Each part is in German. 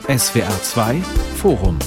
SWR 2 Forum.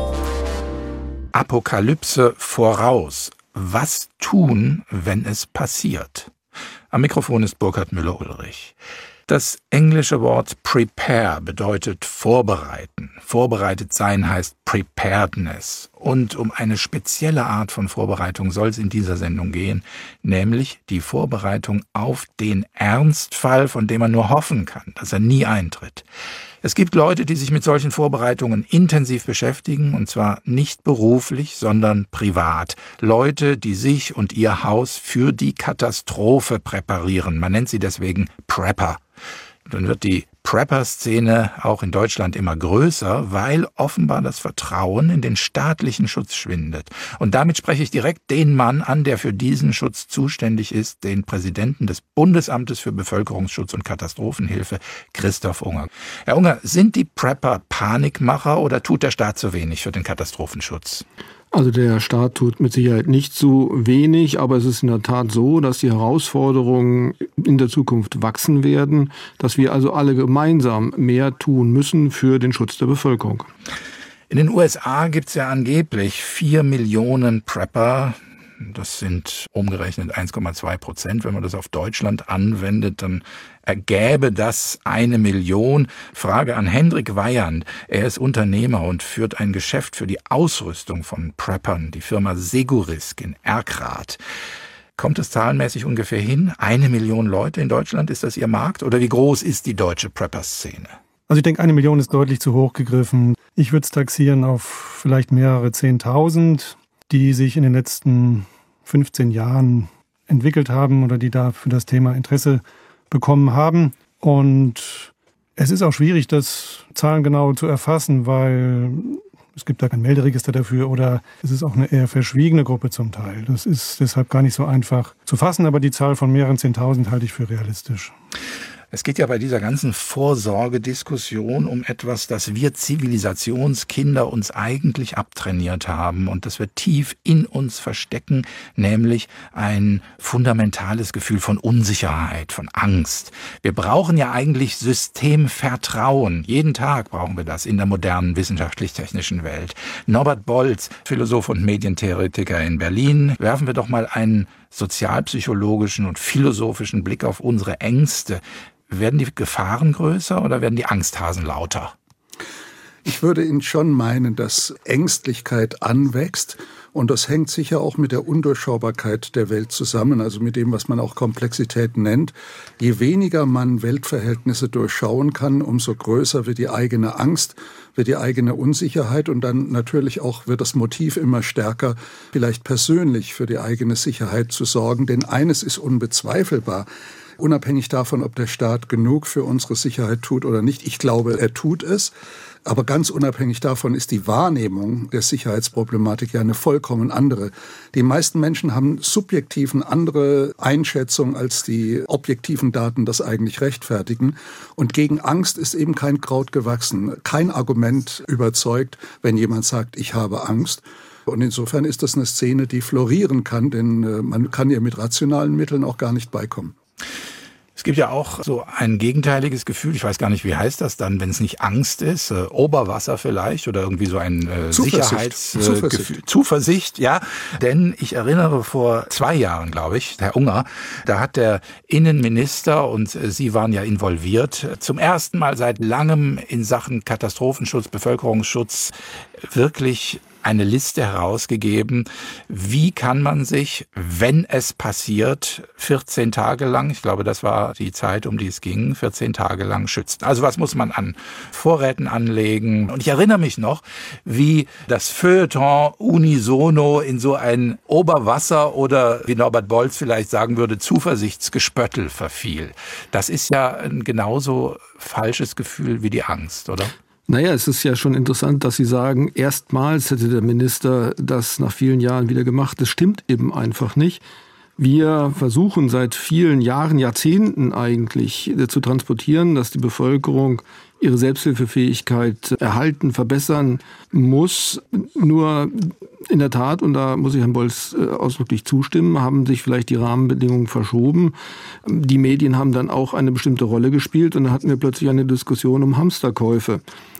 Apokalypse voraus. Was tun, wenn es passiert? Am Mikrofon ist Burkhard Müller-Ulrich. Das englische Wort prepare bedeutet vorbereiten. Vorbereitet sein heißt preparedness. Und um eine spezielle Art von Vorbereitung soll es in dieser Sendung gehen, nämlich die Vorbereitung auf den Ernstfall, von dem man nur hoffen kann, dass er nie eintritt. Es gibt Leute, die sich mit solchen Vorbereitungen intensiv beschäftigen, und zwar nicht beruflich, sondern privat. Leute, die sich und ihr Haus für die Katastrophe präparieren. Man nennt sie deswegen Prepper. Dann wird die Prepper-Szene auch in Deutschland immer größer, weil offenbar das Vertrauen in den staatlichen Schutz schwindet. Und damit spreche ich direkt den Mann an, der für diesen Schutz zuständig ist, den Präsidenten des Bundesamtes für Bevölkerungsschutz und Katastrophenhilfe, Christoph Unger. Herr Unger, sind die Prepper Panikmacher oder tut der Staat zu wenig für den Katastrophenschutz? Also der Staat tut mit Sicherheit nicht zu wenig, aber es ist in der Tat so, dass die Herausforderungen in der Zukunft wachsen werden, dass wir also alle gemeinsam mehr tun müssen für den Schutz der Bevölkerung. In den USA gibt es ja angeblich 4 Millionen Prepper. Das sind umgerechnet 1,2%. Wenn man das auf Deutschland anwendet, dann ergäbe das 1 Million. Frage an Hendrik Weyand. Er ist Unternehmer und führt ein Geschäft für die Ausrüstung von Preppern, die Firma Segurisk in Erkrath. Kommt es zahlenmäßig ungefähr hin? 1 Million Leute in Deutschland, ist das Ihr Markt? Oder wie groß ist die deutsche Prepper-Szene? Also ich denke, 1 Million ist deutlich zu hoch gegriffen. Ich würde es taxieren auf vielleicht mehrere 10.000, die sich in den letzten 15 Jahren entwickelt haben oder die da für das Thema Interesse bekommen haben. Und es ist auch schwierig, das zahlengenau zu erfassen, weil es gibt da kein Melderegister dafür oder es ist auch eine eher verschwiegene Gruppe zum Teil. Das ist deshalb gar nicht so einfach zu fassen, aber die Zahl von mehreren 10.000 halte ich für realistisch. Es geht ja bei dieser ganzen Vorsorgediskussion um etwas, das wir Zivilisationskinder uns eigentlich abtrainiert haben und das wir tief in uns verstecken, nämlich ein fundamentales Gefühl von Unsicherheit, von Angst. Wir brauchen ja eigentlich Systemvertrauen. Jeden Tag brauchen wir das in der modernen wissenschaftlich-technischen Welt. Norbert Bolz, Philosoph und Medientheoretiker in Berlin, werfen wir doch mal einen sozialpsychologischen und philosophischen Blick auf unsere Ängste. Werden die Gefahren größer oder werden die Angsthasen lauter? Ich würde Ihnen schon meinen, dass Ängstlichkeit anwächst. Und das hängt sicher auch mit der Undurchschaubarkeit der Welt zusammen, also mit dem, was man auch Komplexität nennt. Je weniger man Weltverhältnisse durchschauen kann, umso größer wird die eigene Angst, wird die eigene Unsicherheit und dann natürlich auch wird das Motiv immer stärker, vielleicht persönlich für die eigene Sicherheit zu sorgen. Denn eines ist unbezweifelbar. Unabhängig davon, ob der Staat genug für unsere Sicherheit tut oder nicht. Ich glaube, er tut es. Aber ganz unabhängig davon ist die Wahrnehmung der Sicherheitsproblematik ja eine vollkommen andere. Die meisten Menschen haben subjektiv eine andere Einschätzung, als die objektiven Daten das eigentlich rechtfertigen. Und gegen Angst ist eben kein Kraut gewachsen. Kein Argument überzeugt, wenn jemand sagt, ich habe Angst. Und insofern ist das eine Szene, die florieren kann, denn man kann ihr mit rationalen Mitteln auch gar nicht beikommen. Es gibt ja auch so ein gegenteiliges Gefühl, ich weiß gar nicht, wie heißt das dann, wenn es nicht Angst ist, Oberwasser vielleicht oder irgendwie so ein Sicherheitsgefühl. Zuversicht, ja. Denn ich erinnere vor 2 Jahren, glaube ich, Herr Unger, da hat der Innenminister, und Sie waren ja involviert, zum ersten Mal seit langem in Sachen Katastrophenschutz, Bevölkerungsschutz wirklich eine Liste herausgegeben, wie kann man sich, wenn es passiert, 14 Tage lang, ich glaube, das war die Zeit, um die es ging, 14 Tage lang schützen. Also was muss man an Vorräten anlegen? Und ich erinnere mich noch, wie das Feuilleton unisono in so ein Oberwasser oder, wie Norbert Bolz vielleicht sagen würde, Zuversichtsgespöttel verfiel. Das ist ja ein genauso falsches Gefühl wie die Angst, oder? Naja, es ist ja schon interessant, dass Sie sagen, erstmals hätte der Minister das nach vielen Jahren wieder gemacht. Das stimmt eben einfach nicht. Wir versuchen seit vielen Jahren, Jahrzehnten eigentlich zu transportieren, dass die Bevölkerung ihre Selbsthilfefähigkeit erhalten, verbessern muss. Nur in der Tat, und da muss ich Herrn Bolz ausdrücklich zustimmen, haben sich vielleicht die Rahmenbedingungen verschoben. Die Medien haben dann auch eine bestimmte Rolle gespielt und dann hatten wir plötzlich eine Diskussion um Hamsterkäufe.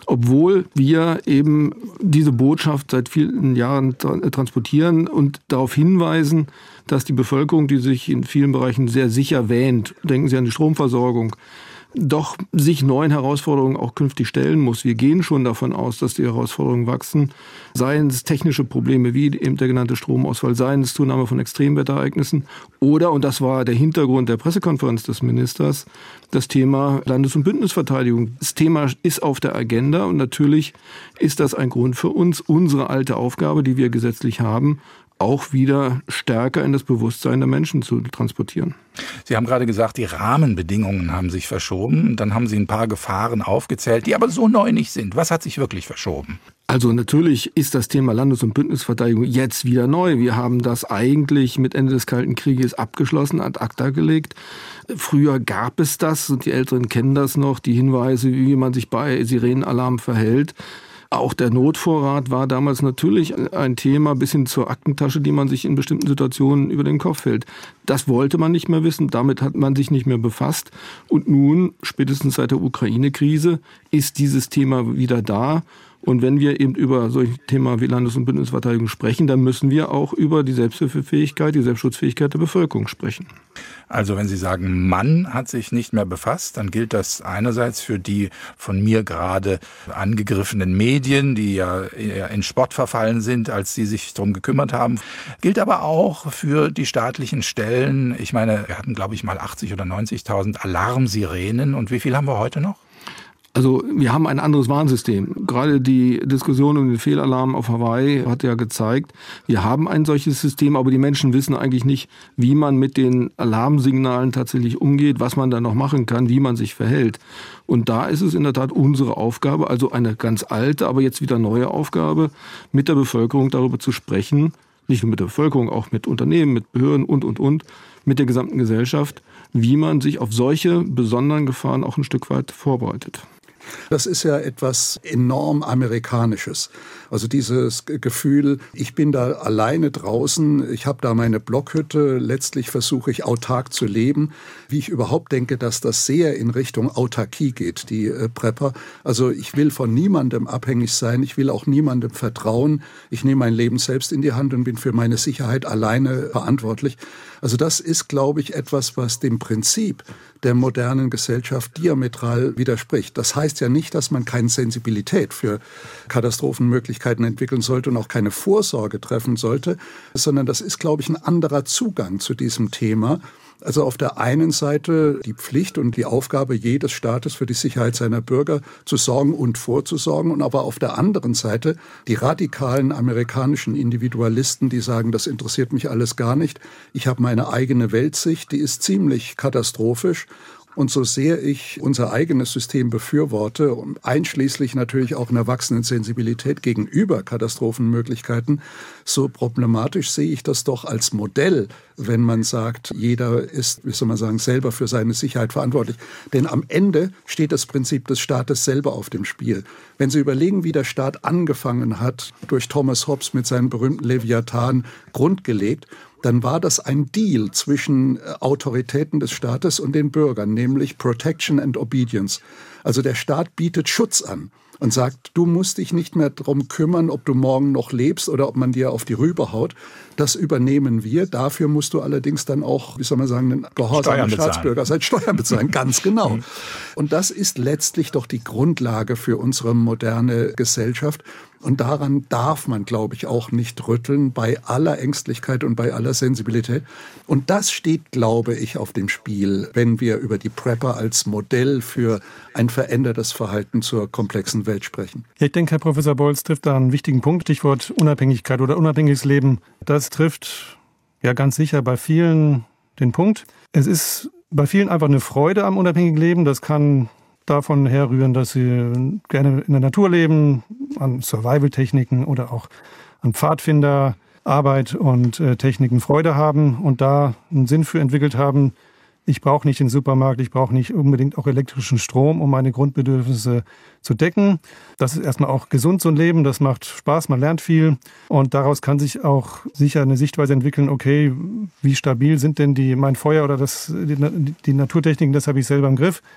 obwohl wir eben diese Botschaft seit vielen Jahren transportieren und darauf hinweisen, dass die Bevölkerung, die sich in vielen Bereichen sehr sicher wähnt, denken Sie an die Stromversorgung, doch sich neuen Herausforderungen auch künftig stellen muss. Wir gehen schon davon aus, dass die Herausforderungen wachsen. Seien es technische Probleme wie eben der genannte Stromausfall, seien es Zunahme von Extremwetterereignissen oder, und das war der Hintergrund der Pressekonferenz des Ministers, das Thema Landes- und Bündnisverteidigung. Das Thema ist auf der Agenda und natürlich ist das ein Grund für uns, unsere alte Aufgabe, die wir gesetzlich haben, auch wieder stärker in das Bewusstsein der Menschen zu transportieren. Sie haben gerade gesagt, die Rahmenbedingungen haben sich verschoben. Dann haben Sie ein paar Gefahren aufgezählt, die aber so neu nicht sind. Was hat sich wirklich verschoben? Also natürlich ist das Thema Landes- und Bündnisverteidigung jetzt wieder neu. Wir haben das eigentlich mit Ende des Kalten Krieges abgeschlossen, ad acta gelegt. Früher gab es das, und die Älteren kennen das noch, die Hinweise, wie man sich bei Sirenenalarm verhält. Auch der Notvorrat war damals natürlich ein Thema bis hin zur Aktentasche, die man sich in bestimmten Situationen über den Kopf hält. Das wollte man nicht mehr wissen, damit hat man sich nicht mehr befasst. Und nun, spätestens seit der Ukraine-Krise, ist dieses Thema wieder da. Und wenn wir eben über solche Themen wie Landes- und Bündnisverteidigung sprechen, dann müssen wir auch über die Selbsthilfefähigkeit, die Selbstschutzfähigkeit der Bevölkerung sprechen. Also wenn Sie sagen, man hat sich nicht mehr befasst, dann gilt das einerseits für die von mir gerade angegriffenen Medien, die ja eher in Spott verfallen sind, als sie sich darum gekümmert haben. Gilt aber auch für die staatlichen Stellen. Ich meine, wir hatten, glaube ich, mal 80.000 oder 90.000 Alarmsirenen. Und wie viel haben wir heute noch? Also wir haben ein anderes Warnsystem. Gerade die Diskussion um den Fehlalarm auf Hawaii hat ja gezeigt, wir haben ein solches System, aber die Menschen wissen eigentlich nicht, wie man mit den Alarmsignalen tatsächlich umgeht, was man da noch machen kann, wie man sich verhält. Und da ist es in der Tat unsere Aufgabe, also eine ganz alte, aber jetzt wieder neue Aufgabe, mit der Bevölkerung darüber zu sprechen, nicht nur mit der Bevölkerung, auch mit Unternehmen, mit Behörden und, mit der gesamten Gesellschaft, wie man sich auf solche besonderen Gefahren auch ein Stück weit vorbereitet. Das ist ja etwas enorm Amerikanisches. Also dieses Gefühl, ich bin da alleine draußen, ich habe da meine Blockhütte, letztlich versuche ich autark zu leben. Wie ich überhaupt denke, dass das sehr in Richtung Autarkie geht, die Prepper. Also ich will von niemandem abhängig sein, ich will auch niemandem vertrauen. Ich nehme mein Leben selbst in die Hand und bin für meine Sicherheit alleine verantwortlich. Also das ist, glaube ich, etwas, was dem Prinzip der modernen Gesellschaft diametral widerspricht. Das heißt ja nicht, dass man keine Sensibilität für Katastrophenmöglichkeiten entwickeln sollte und auch keine Vorsorge treffen sollte, sondern das ist, glaube ich, ein anderer Zugang zu diesem Thema. Also auf der einen Seite die Pflicht und die Aufgabe jedes Staates für die Sicherheit seiner Bürger zu sorgen und vorzusorgen, und aber auf der anderen Seite die radikalen amerikanischen Individualisten, die sagen, das interessiert mich alles gar nicht, ich habe meine eigene Weltsicht, die ist ziemlich katastrophisch. Und so sehr ich unser eigenes System befürworte, einschließlich natürlich auch einer wachsenden Sensibilität gegenüber Katastrophenmöglichkeiten, so problematisch sehe ich das doch als Modell, wenn man sagt, jeder ist, wie soll man sagen, selber für seine Sicherheit verantwortlich. Denn am Ende steht das Prinzip des Staates selber auf dem Spiel. Wenn Sie überlegen, wie der Staat angefangen hat, durch Thomas Hobbes mit seinem berühmten Leviathan grundgelegt, dann war das ein Deal zwischen Autoritäten des Staates und den Bürgern, nämlich Protection and Obedience. Also der Staat bietet Schutz an und sagt, du musst dich nicht mehr darum kümmern, ob du morgen noch lebst oder ob man dir auf die Rübe haut. Das übernehmen wir. Dafür musst du allerdings dann auch, wie soll man sagen, ein gehorsamer Staatsbürger sein, Steuern bezahlen. Ganz genau. Und das ist letztlich doch die Grundlage für unsere moderne Gesellschaft. Und daran darf man, glaube ich, auch nicht rütteln, bei aller Ängstlichkeit und bei aller Sensibilität. Und das steht, glaube ich, auf dem Spiel, wenn wir über die Prepper als Modell für ein verändertes Verhalten zur komplexen Welt sprechen. Ja, ich denke, Herr Professor Bolz trifft da einen wichtigen Punkt, Stichwort Unabhängigkeit oder unabhängiges Leben. Das trifft ja ganz sicher bei vielen den Punkt. Es ist bei vielen einfach eine Freude am unabhängigen Leben. Das kann davon herrühren, dass sie gerne in der Natur leben, an Survival-Techniken oder auch an Pfadfinderarbeit und Techniken Freude haben und da einen Sinn für entwickelt haben. Ich brauche nicht den Supermarkt, ich brauche nicht unbedingt auch elektrischen Strom, um meine Grundbedürfnisse zu decken. Das ist erstmal auch gesund, so ein Leben, das macht Spaß, man lernt viel. Und daraus kann sich auch sicher eine Sichtweise entwickeln, okay, wie stabil sind denn mein Feuer oder die Naturtechniken, das habe ich selber im Griff.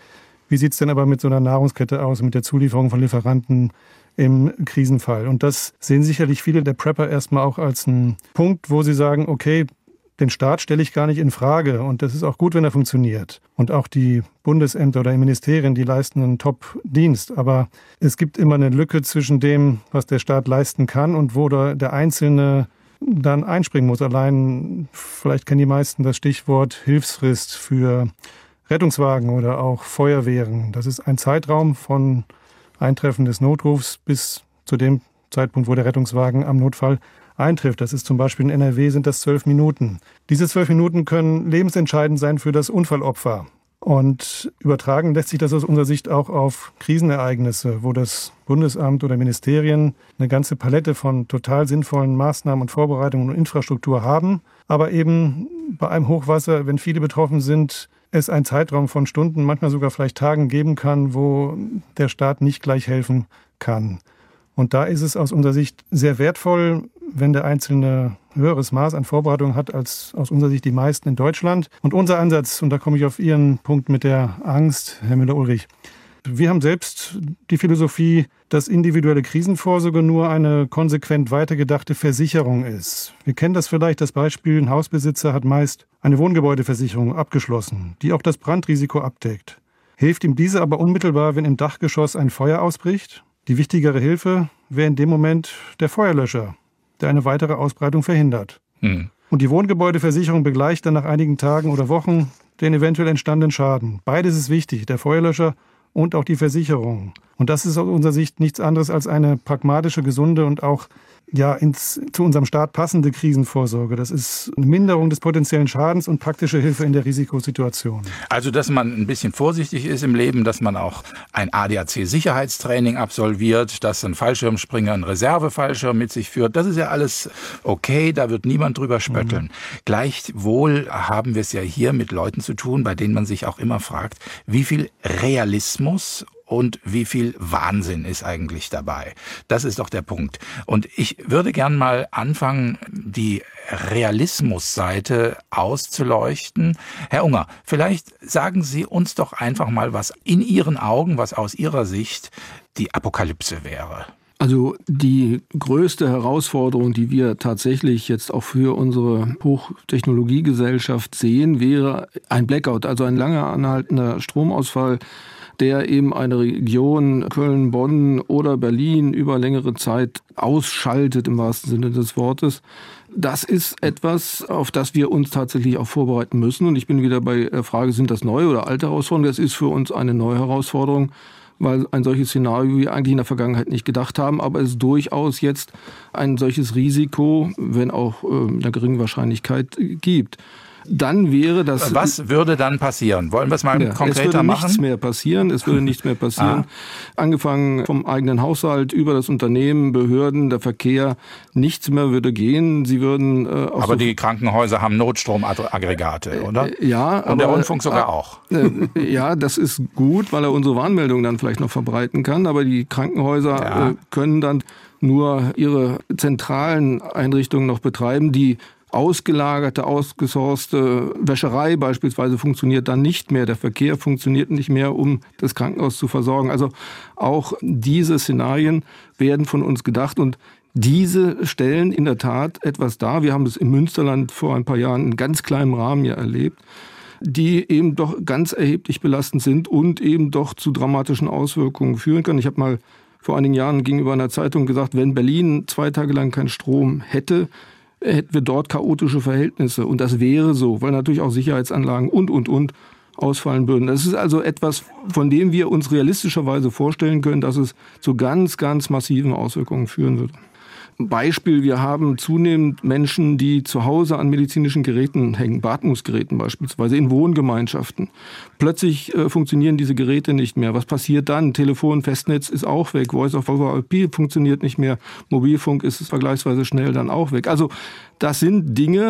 Wie sieht es denn aber mit so einer Nahrungskette aus, mit der Zulieferung von Lieferanten im Krisenfall? Und das sehen sicherlich viele der Prepper erstmal auch als einen Punkt, wo sie sagen, okay, den Staat stelle ich gar nicht in Frage und das ist auch gut, wenn er funktioniert. Und auch die Bundesämter oder die Ministerien, die leisten einen Top-Dienst. Aber es gibt immer eine Lücke zwischen dem, was der Staat leisten kann und wo der Einzelne dann einspringen muss. Allein, vielleicht kennen die meisten das Stichwort Hilfsfrist für Rettungswagen oder auch Feuerwehren. Das ist ein Zeitraum von Eintreffen des Notrufs bis zu dem Zeitpunkt, wo der Rettungswagen am Notfall eintrifft. Das ist zum Beispiel in NRW sind das 12 Minuten. Diese 12 Minuten können lebensentscheidend sein für das Unfallopfer. Und übertragen lässt sich das aus unserer Sicht auch auf Krisenereignisse, wo das Bundesamt oder Ministerien eine ganze Palette von total sinnvollen Maßnahmen und Vorbereitungen und Infrastruktur haben. Aber eben bei einem Hochwasser, wenn viele betroffen sind, es einen Zeitraum von Stunden, manchmal sogar vielleicht Tagen geben kann, wo der Staat nicht gleich helfen kann. Und da ist es aus unserer Sicht sehr wertvoll, wenn der Einzelne höheres Maß an Vorbereitung hat als aus unserer Sicht die meisten in Deutschland. Und unser Ansatz, und da komme ich auf Ihren Punkt mit der Angst, Herr Müller-Ulrich, wir haben selbst die Philosophie, dass individuelle Krisenvorsorge nur eine konsequent weitergedachte Versicherung ist. Wir kennen das vielleicht, das Beispiel, ein Hausbesitzer hat meist eine Wohngebäudeversicherung abgeschlossen, die auch das Brandrisiko abdeckt. Hilft ihm diese aber unmittelbar, wenn im Dachgeschoss ein Feuer ausbricht? Die wichtigere Hilfe wäre in dem Moment der Feuerlöscher, der eine weitere Ausbreitung verhindert. Und die Wohngebäudeversicherung begleicht dann nach einigen Tagen oder Wochen den eventuell entstandenen Schaden. Beides ist wichtig, der Feuerlöscher und auch die Versicherung. Und das ist aus unserer Sicht nichts anderes als eine pragmatische, gesunde und auch zu unserem Staat passende Krisenvorsorge. Das ist eine Minderung des potenziellen Schadens und praktische Hilfe in der Risikosituation. Also, dass man ein bisschen vorsichtig ist im Leben, dass man auch ein ADAC-Sicherheitstraining absolviert, dass ein Fallschirmspringer einen Reservefallschirm mit sich führt, das ist ja alles okay, da wird niemand drüber spötteln. Gleichwohl haben wir es ja hier mit Leuten zu tun, bei denen man sich auch immer fragt, wie viel Realismus und wie viel Wahnsinn ist eigentlich dabei? Das ist doch der Punkt. Und ich würde gern mal anfangen, die Realismusseite auszuleuchten. Herr Unger, vielleicht sagen Sie uns doch einfach mal, was in Ihren Augen, was aus Ihrer Sicht die Apokalypse wäre. Also die größte Herausforderung, die wir tatsächlich jetzt auch für unsere Hochtechnologiegesellschaft sehen, wäre ein Blackout, also ein lange anhaltender Stromausfall, der eben eine Region Köln, Bonn oder Berlin über längere Zeit ausschaltet, im wahrsten Sinne des Wortes. Das ist etwas, auf das wir uns tatsächlich auch vorbereiten müssen. Und ich bin wieder bei der Frage, sind das neue oder alte Herausforderungen? Das ist für uns eine neue Herausforderung, weil ein solches Szenario wir eigentlich in der Vergangenheit nicht gedacht haben. Aber es durchaus jetzt ein solches Risiko, wenn auch mit einer geringen Wahrscheinlichkeit, gibt. Dann wäre das... Was würde dann passieren? Wollen wir es mal konkreter machen? Es würde nichts mehr passieren. Angefangen vom eigenen Haushalt über das Unternehmen, Behörden, der Verkehr, nichts mehr würde gehen. Sie würden... aber die Krankenhäuser haben Notstromaggregate, oder? Ja. Und der Rundfunk sogar auch. Ja, das ist gut, weil er unsere Warnmeldungen dann vielleicht noch verbreiten kann. Aber die Krankenhäuser können dann nur ihre zentralen Einrichtungen noch betreiben, die ausgelagerte, ausgesourcete Wäscherei beispielsweise funktioniert dann nicht mehr. Der Verkehr funktioniert nicht mehr, um das Krankenhaus zu versorgen. Also auch diese Szenarien werden von uns gedacht und diese stellen in der Tat etwas dar. Wir haben das im Münsterland vor ein paar Jahren in ganz kleinem Rahmen ja erlebt, die eben doch ganz erheblich belastend sind und eben doch zu dramatischen Auswirkungen führen können. Ich habe mal vor einigen Jahren gegenüber einer Zeitung gesagt, wenn Berlin 2 Tage lang keinen Strom hätten wir dort chaotische Verhältnisse. Und das wäre so, weil natürlich auch Sicherheitsanlagen und ausfallen würden. Das ist also etwas, von dem wir uns realistischerweise vorstellen können, dass es zu ganz, ganz massiven Auswirkungen führen würde. Beispiel, wir haben zunehmend Menschen, die zu Hause an medizinischen Geräten hängen, Beatmungsgeräten beispielsweise, in Wohngemeinschaften. Plötzlich funktionieren diese Geräte nicht mehr. Was passiert dann? Telefon, Festnetz ist auch weg, Voice over IP funktioniert nicht mehr, Mobilfunk ist vergleichsweise schnell dann auch weg. Also das sind Dinge,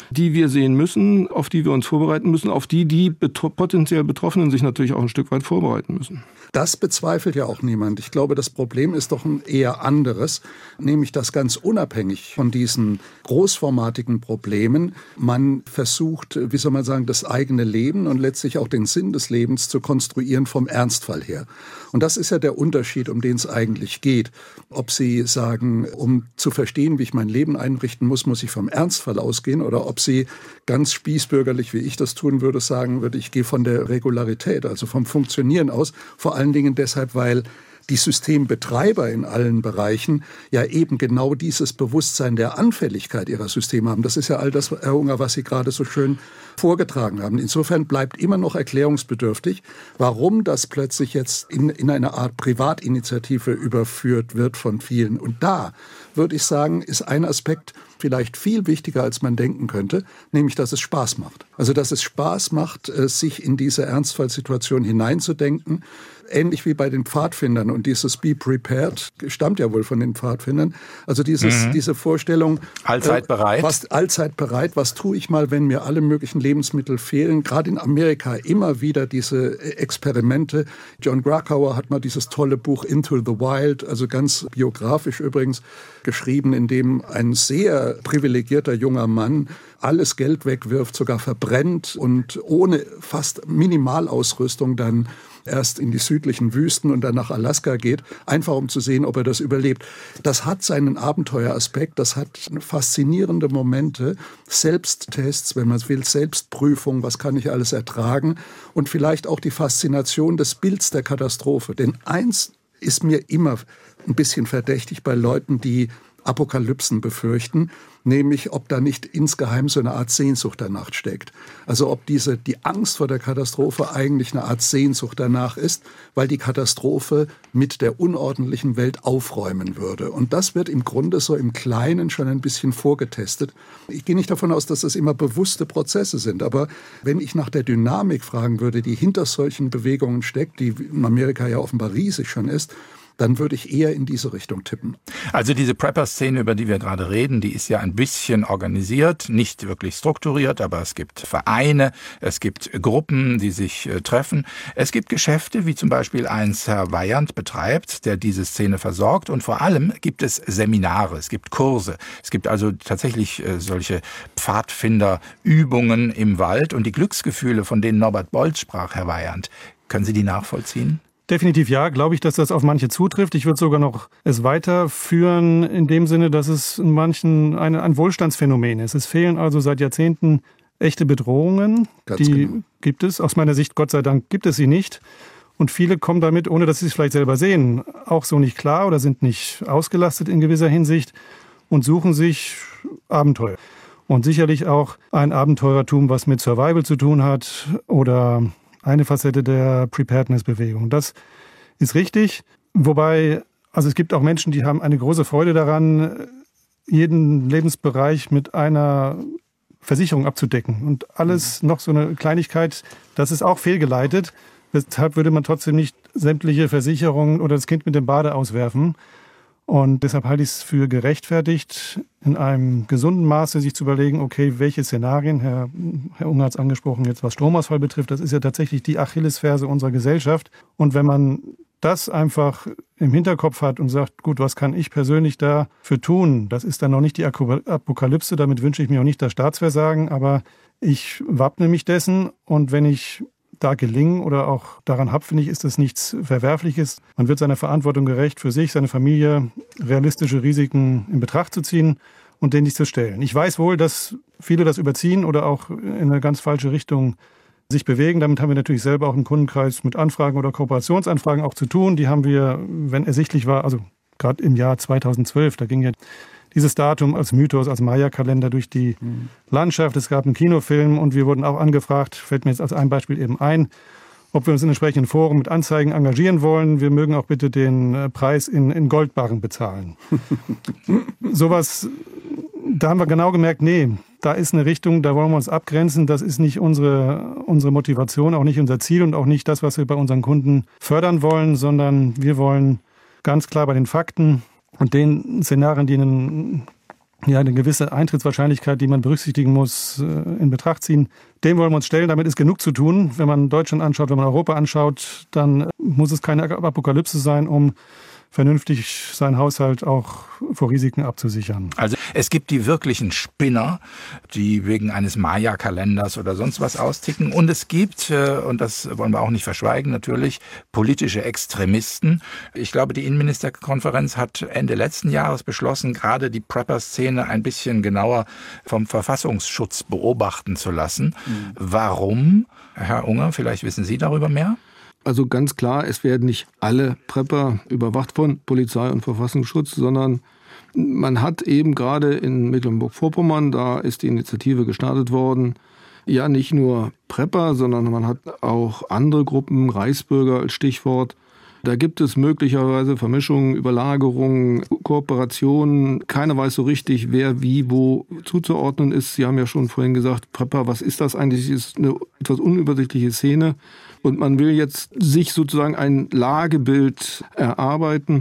die wir sehen müssen, auf die wir uns vorbereiten müssen, auf die potenziell Betroffenen sich natürlich auch ein Stück weit vorbereiten müssen. Das bezweifelt ja auch niemand. Ich glaube, das Problem ist doch ein eher anderes, nämlich dass ganz unabhängig von diesen großformatigen Problemen man versucht, wie soll man sagen, das eigene Leben und letztlich auch den Sinn des Lebens zu konstruieren vom Ernstfall her. Und das ist ja der Unterschied, um den es eigentlich geht. Ob Sie sagen, um zu verstehen, wie ich mein Leben einrichten muss, muss ich vom Ernstfall ausgehen, oder ob Sie ganz spießbürgerlich, wie ich das tun würde, sagen würde, ich gehe von der Regularität, also vom Funktionieren aus, vor allen Dingen deshalb, weil die Systembetreiber in allen Bereichen ja eben genau dieses Bewusstsein der Anfälligkeit ihrer Systeme haben. Das ist ja all das, Herr Unger, was Sie gerade so schön vorgetragen haben. Insofern bleibt immer noch erklärungsbedürftig, warum das plötzlich jetzt in eine Art Privatinitiative überführt wird von vielen. Und da, würde ich sagen, ist ein Aspekt vielleicht viel wichtiger, als man denken könnte, nämlich, dass es Spaß macht. Also, dass es Spaß macht, sich in diese Ernstfallsituation hineinzudenken, ähnlich wie bei den Pfadfindern. Und dieses Be Prepared stammt ja wohl von den Pfadfindern. Also diese Vorstellung, allzeit bereit. Allzeit bereit, was tue ich mal, wenn mir alle möglichen Lebensmittel fehlen? Gerade in Amerika immer wieder diese Experimente. John Krakauer hat mal dieses tolle Buch Into the Wild, also ganz biografisch übrigens, geschrieben, in dem ein sehr privilegierter junger Mann alles Geld wegwirft, sogar verbrennt und ohne fast Minimalausrüstung dann erst in die südlichen Wüsten und dann nach Alaska geht, einfach um zu sehen, ob er das überlebt. Das hat seinen Abenteueraspekt, das hat faszinierende Momente, Selbsttests, wenn man es will, Selbstprüfung, was kann ich alles ertragen, und vielleicht auch die Faszination des Bilds der Katastrophe. Denn eins ist mir immer ein bisschen verdächtig bei Leuten, die Apokalypsen befürchten, nämlich ob da nicht insgeheim so eine Art Sehnsucht danach steckt. Also ob die Angst vor der Katastrophe eigentlich eine Art Sehnsucht danach ist, weil die Katastrophe mit der unordentlichen Welt aufräumen würde. Und das wird im Grunde so im Kleinen schon ein bisschen vorgetestet. Ich gehe nicht davon aus, dass das immer bewusste Prozesse sind, aber wenn ich nach der Dynamik fragen würde, die hinter solchen Bewegungen steckt, die in Amerika ja offenbar riesig schon ist, dann würde ich eher in diese Richtung tippen. Also diese Prepper-Szene, über die wir gerade reden, die ist ja ein bisschen organisiert, nicht wirklich strukturiert, aber es gibt Vereine, es gibt Gruppen, die sich treffen. Es gibt Geschäfte, wie zum Beispiel eins Herr Weyand betreibt, der diese Szene versorgt, und vor allem gibt es Seminare, es gibt Kurse, es gibt also tatsächlich solche Pfadfinderübungen im Wald, und die Glücksgefühle, von denen Norbert Bolz sprach, Herr Weyand, können Sie die nachvollziehen? Definitiv ja, glaube ich, dass das auf manche zutrifft. Ich würde sogar noch es weiterführen in dem Sinne, dass es in manchen ein Wohlstandsphänomen ist. Es fehlen also seit Jahrzehnten echte Bedrohungen. Gibt es. Aus meiner Sicht, Gott sei Dank, gibt es sie nicht. Und viele kommen damit, ohne dass sie es vielleicht selber sehen, auch so nicht klar oder sind nicht ausgelastet in gewisser Hinsicht und suchen sich Abenteuer. Und sicherlich auch ein Abenteurertum, was mit Survival zu tun hat oder eine Facette der Preparedness-Bewegung. Das ist richtig. Wobei, also es gibt auch Menschen, die haben eine große Freude daran, jeden Lebensbereich mit einer Versicherung abzudecken. Und alles noch so eine Kleinigkeit, das ist auch fehlgeleitet. Deshalb würde man trotzdem nicht sämtliche Versicherungen oder das Kind mit dem Bade auswerfen. Und deshalb halte ich es für gerechtfertigt, in einem gesunden Maße sich zu überlegen, okay, welche Szenarien, Herr Unger hat es angesprochen, jetzt was Stromausfall betrifft, das ist ja tatsächlich die Achillesferse unserer Gesellschaft. Und wenn man das einfach im Hinterkopf hat und sagt, gut, was kann ich persönlich dafür tun? Das ist dann noch nicht die Apokalypse, damit wünsche ich mir auch nicht das Staatsversagen, aber ich wappne mich dessen, und wenn ich da gelingen oder auch daran habe, finde ich, ist das nichts Verwerfliches. Man wird seiner Verantwortung gerecht, für sich, seine Familie, realistische Risiken in Betracht zu ziehen und denen nicht zu stellen. Ich weiß wohl, dass viele das überziehen oder auch in eine ganz falsche Richtung sich bewegen. Damit haben wir natürlich selber auch im Kundenkreis mit Anfragen oder Kooperationsanfragen auch zu tun. Die haben wir, wenn ersichtlich war, also gerade im Jahr 2012, da ging ja dieses Datum als Mythos, als Maya-Kalender durch die Landschaft. Es gab einen Kinofilm und wir wurden auch angefragt, fällt mir jetzt als ein Beispiel eben ein, ob wir uns in entsprechenden Foren mit Anzeigen engagieren wollen. Wir mögen auch bitte den Preis in Goldbarren bezahlen. Sowas, da haben wir genau gemerkt, nee, da ist eine Richtung, da wollen wir uns abgrenzen. Das ist nicht unsere Motivation, auch nicht unser Ziel und auch nicht das, was wir bei unseren Kunden fördern wollen, sondern wir wollen ganz klar bei den Fakten und den Szenarien, die einen eine gewisse Eintrittswahrscheinlichkeit, die man berücksichtigen muss, in Betracht ziehen. Dem wollen wir uns stellen. Damit ist genug zu tun. Wenn man Deutschland anschaut, wenn man Europa anschaut, dann muss es keine Apokalypse sein, um vernünftig seinen Haushalt auch vor Risiken abzusichern. Also es gibt die wirklichen Spinner, die wegen eines Maya-Kalenders oder sonst was austicken. Und es gibt, und das wollen wir auch nicht verschweigen, natürlich politische Extremisten. Ich glaube, die Innenministerkonferenz hat Ende letzten Jahres beschlossen, gerade die Prepper-Szene ein bisschen genauer vom Verfassungsschutz beobachten zu lassen. Warum? Herr Unger, vielleicht wissen Sie darüber mehr? Also ganz klar, es werden nicht alle Prepper überwacht von Polizei und Verfassungsschutz, sondern man hat eben gerade in Mecklenburg-Vorpommern, da ist die Initiative gestartet worden, ja nicht nur Prepper, sondern man hat auch andere Gruppen, Reichsbürger als Stichwort. Da gibt es möglicherweise Vermischungen, Überlagerungen, Kooperationen. Keiner weiß so richtig, wer wie wo zuzuordnen ist. Sie haben ja schon vorhin gesagt, Prepper, was ist das eigentlich? Das ist eine etwas unübersichtliche Szene. Und man will jetzt sich sozusagen ein Lagebild erarbeiten,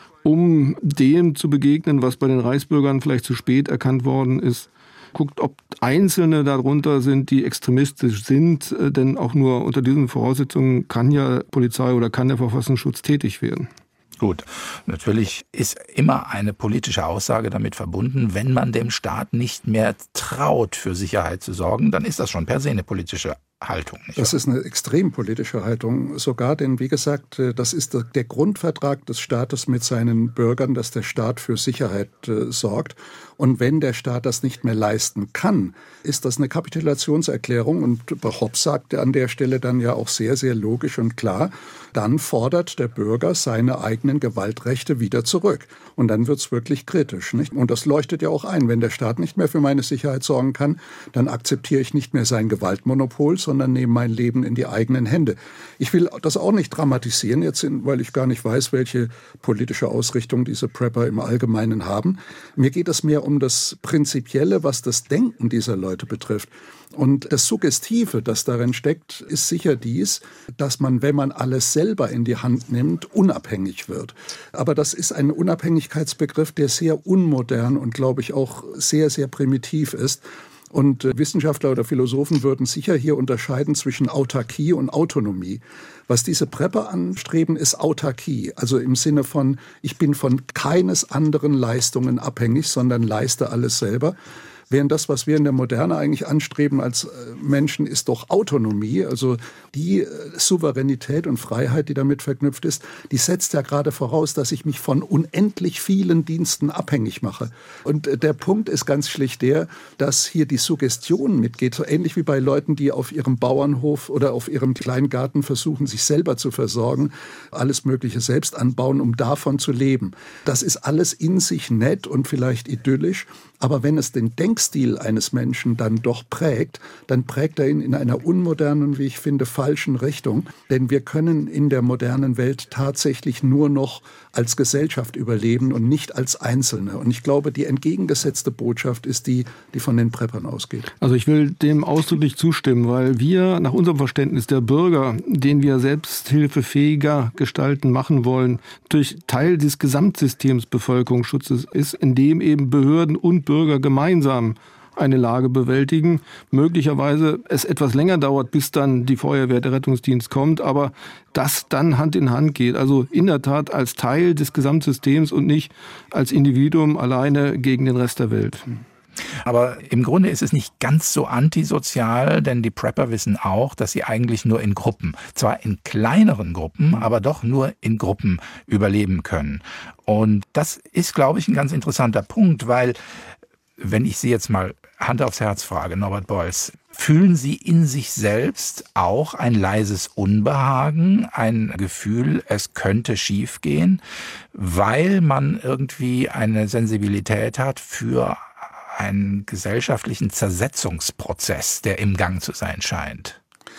um dem zu begegnen, was bei den Reichsbürgern vielleicht zu spät erkannt worden ist. Guckt, ob Einzelne darunter sind, die extremistisch sind, denn auch nur unter diesen Voraussetzungen kann ja Polizei oder kann der Verfassungsschutz tätig werden. Gut, natürlich ist immer eine politische Aussage damit verbunden, wenn man dem Staat nicht mehr traut, für Sicherheit zu sorgen, dann ist das schon per se eine politische Haltung. Das ist eine extrem politische Haltung sogar, denn wie gesagt, das ist der Grundvertrag des Staates mit seinen Bürgern, dass der Staat für Sicherheit sorgt. Und wenn der Staat das nicht mehr leisten kann, ist das eine Kapitulationserklärung. Und Hobbes sagte an der Stelle dann ja auch sehr, sehr logisch und klar, dann fordert der Bürger seine eigenen Gewaltrechte wieder zurück. Und dann wird's wirklich kritisch, nicht? Und das leuchtet ja auch ein. Wenn der Staat nicht mehr für meine Sicherheit sorgen kann, dann akzeptiere ich nicht mehr sein Gewaltmonopol, sondern nehme mein Leben in die eigenen Hände. Ich will das auch nicht dramatisieren jetzt, weil ich gar nicht weiß, welche politische Ausrichtung diese Prepper im Allgemeinen haben. Mir geht es mehr um das Prinzipielle, was das Denken dieser Leute betrifft. Und das Suggestive, das darin steckt, ist sicher dies, dass man, wenn man alles selber in die Hand nimmt, unabhängig wird. Aber das ist ein Unabhängigkeitsbegriff, der sehr unmodern und, glaube ich, auch sehr, sehr primitiv ist. Und Wissenschaftler oder Philosophen würden sicher hier unterscheiden zwischen Autarkie und Autonomie. Was diese Prepper anstreben, ist Autarkie. Also im Sinne von, ich bin von keines anderen Leistungen abhängig, sondern leiste alles selber. Während das, was wir in der Moderne eigentlich anstreben als Menschen, ist doch Autonomie. Also die Souveränität und Freiheit, die damit verknüpft ist, die setzt ja gerade voraus, dass ich mich von unendlich vielen Diensten abhängig mache. Und der Punkt ist ganz schlicht der, dass hier die Suggestion mitgeht, so ähnlich wie bei Leuten, die auf ihrem Bauernhof oder auf ihrem Kleingarten versuchen, sich selber zu versorgen, alles Mögliche selbst anbauen, um davon zu leben. Das ist alles in sich nett und vielleicht idyllisch, aber wenn es den Denkstil eines Menschen dann doch prägt, dann prägt er ihn in einer unmodernen, wie ich finde, falschen Richtung. Denn wir können in der modernen Welt tatsächlich nur noch als Gesellschaft überleben und nicht als Einzelne. Und ich glaube, die entgegengesetzte Botschaft ist die von den Preppern ausgeht. Also ich will dem ausdrücklich zustimmen, weil wir nach unserem Verständnis der Bürger, den wir selbsthilfefähiger gestalten machen wollen, durch Teil des Gesamtsystems Bevölkerungsschutzes ist, in dem eben Behörden und Bürger gemeinsam eine Lage bewältigen. Möglicherweise es etwas länger dauert, bis dann die Feuerwehr, der Rettungsdienst kommt, aber das dann Hand in Hand geht. Also in der Tat als Teil des Gesamtsystems und nicht als Individuum alleine gegen den Rest der Welt. Aber im Grunde ist es nicht ganz so antisozial, denn die Prepper wissen auch, dass sie eigentlich nur in Gruppen, zwar in kleineren Gruppen, aber doch nur in Gruppen überleben können. Und das ist, glaube ich, ein ganz interessanter Punkt, weil, wenn ich Sie jetzt mal Hand aufs Herz frage, Norbert Beuys, fühlen Sie in sich selbst auch ein leises Unbehagen, ein Gefühl, es könnte schiefgehen, weil man irgendwie eine Sensibilität hat für einen gesellschaftlichen Zersetzungsprozess, der im Gang zu sein scheint?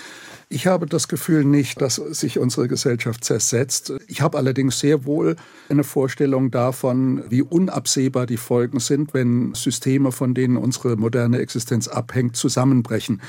Ich habe das Gefühl nicht, dass sich unsere Gesellschaft zersetzt. Ich habe allerdings sehr wohl eine Vorstellung davon, wie unabsehbar die Folgen sind, wenn Systeme, von denen unsere moderne Existenz abhängt, zusammenbrechen.